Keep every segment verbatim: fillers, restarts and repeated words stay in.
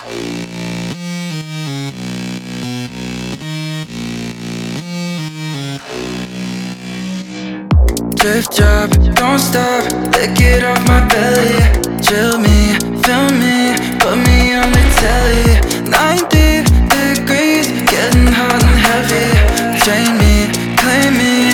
Drift drop, don't stop, lick it off my belly. Chill me, feel me, put me on the telly. Ninety degrees, getting hot and heavy. Drain me, claim me.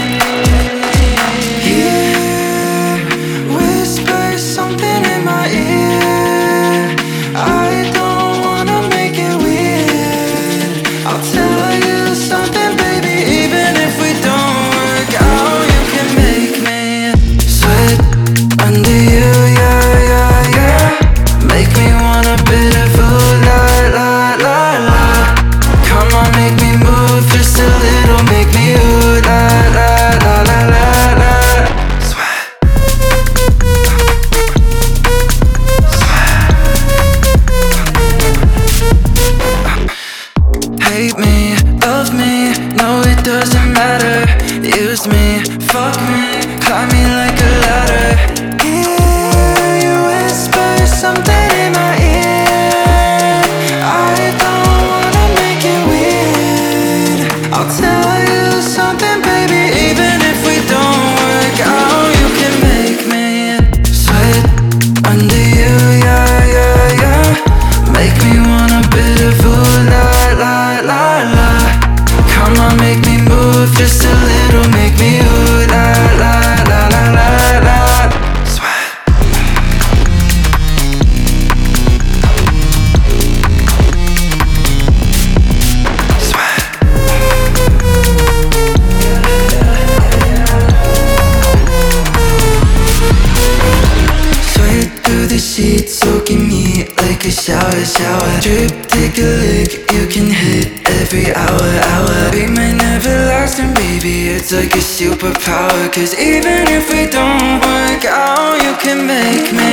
Yeah, whisper something in my ear. I don't wanna make it weird. I'll tell you something, baby, even if we don't work out. You can make me sweat under you, yeah, yeah, yeah. Make me want a bit of ooh, la, la, la, la. Come on, make me move just a little. Make me ooh, la, la, la, la, la, la. Sweat. Hate me, love me, no it doesn't matter. Use me, fuck me, climb me like a ladder. Yeah, you whisper something in my ear. I don't wanna make it weird. I'll tell you something, baby, even if we don't work out. You can make me sweat under you, yeah, yeah, yeah. Make me want a bit of ooh, la, la, la, la. Come on, make me move just a little. Make me ooh, la, la, la, la, la, la. Sweat. Sweat. Sweat through the sheets, soaking me like a shower, shower. Drip, take a lick, you can hit every hour, hour. Be my everlasting baby, it's like a superpower. Cause even if we don't work out, you can make me